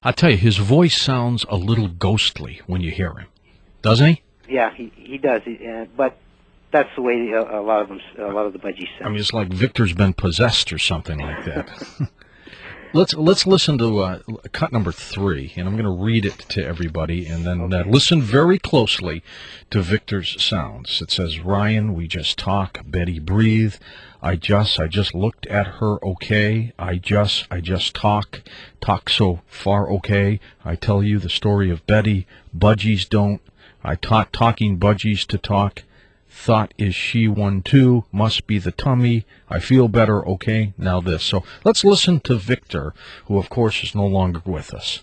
I tell you, his voice sounds a little ghostly when you hear him, doesn't he? Yeah, he does. But that's the way a lot of the budgies sound. I mean, it's like Victor's been possessed or something like that. Let's listen to cut number 3, and I'm going to read it to everybody, and then listen very closely to Victor's sounds. It says, Ryan, we just talk. Betty, breathe. I just looked at her, okay. I just talk so far, okay. I tell you the story of Betty. Budgies don't. I taught talking budgies to talk. Thought, is she one too? Must be the tummy. I feel better, okay. Now this. So let's listen to Victor, who of course is no longer with us.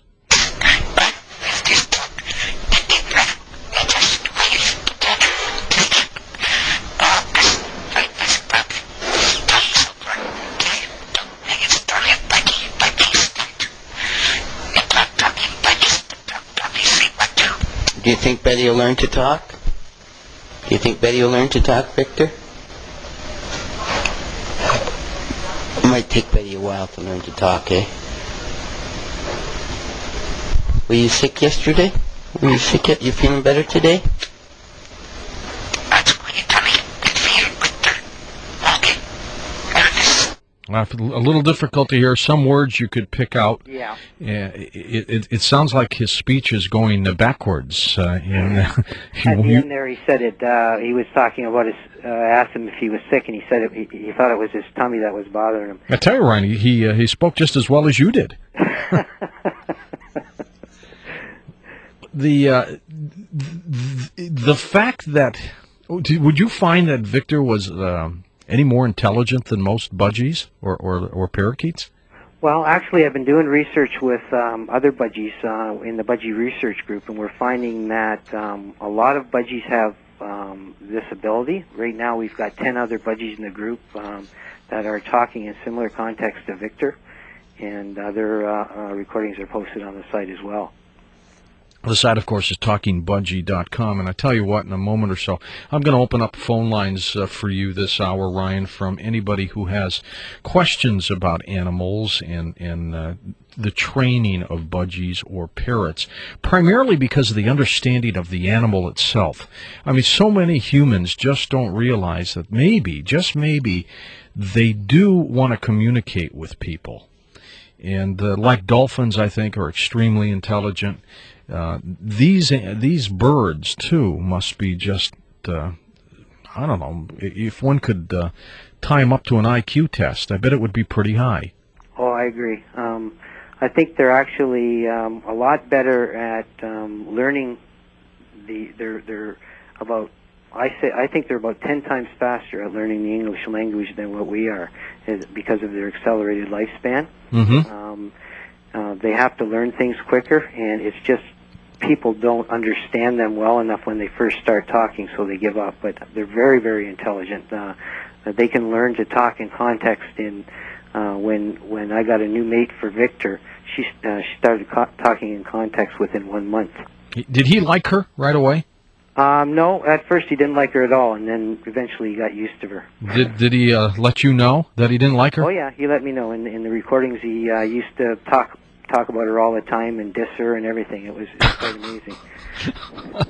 Do you think Betty will learn to talk? Do you think Betty will learn to talk, Victor? It might take Betty a while to learn to talk, eh? Were you sick yesterday? Were you sick yet? You feeling better today? A little difficult to hear. Some words you could pick out. Yeah. It sounds like his speech is going backwards. At the end there, he said it. He was talking about his. Asked him if he was sick, and he said he thought it was his tummy that was bothering him. I tell you, Ryan, he spoke just as well as you did. The fact that would you find that Victor was any more intelligent than most budgies or parakeets? Well, actually, I've been doing research with other budgies in the Budgie Research Group, and we're finding that a lot of budgies have this ability. Right now, we've got 10 other budgies in the group that are talking in similar context to Victor, and other recordings are posted on the site as well. The site, of course, is talkingbudgie.com, and I tell you what, in a moment or so, I'm going to open up phone lines for you this hour, Ryan, from anybody who has questions about animals and the training of budgies or parrots, primarily because of the understanding of the animal itself. I mean, so many humans just don't realize that maybe, just maybe, they do want to communicate with people. And like dolphins, I think, are extremely intelligent. These birds too must be just I don't know, if one could tie them up to an IQ test, I bet it would be pretty high. Oh, I agree. I think they're actually a lot better at learning. They're about. I think they're about 10 times faster at learning the English language than what we are, because of their accelerated lifespan. Mm-hmm. They have to learn things quicker, and it's just people don't understand them well enough when they first start talking, so they give up. But they're very, very intelligent. They can learn to talk in context. When I got a new mate for Victor, she started talking in context within 1 month. Did he like her right away? No, at first he didn't like her at all, and then eventually he got used to her. Did he let you know that he didn't like her? Oh yeah, he let me know. In the recordings, he used to talk about her all the time and diss her and everything. It was quite amazing.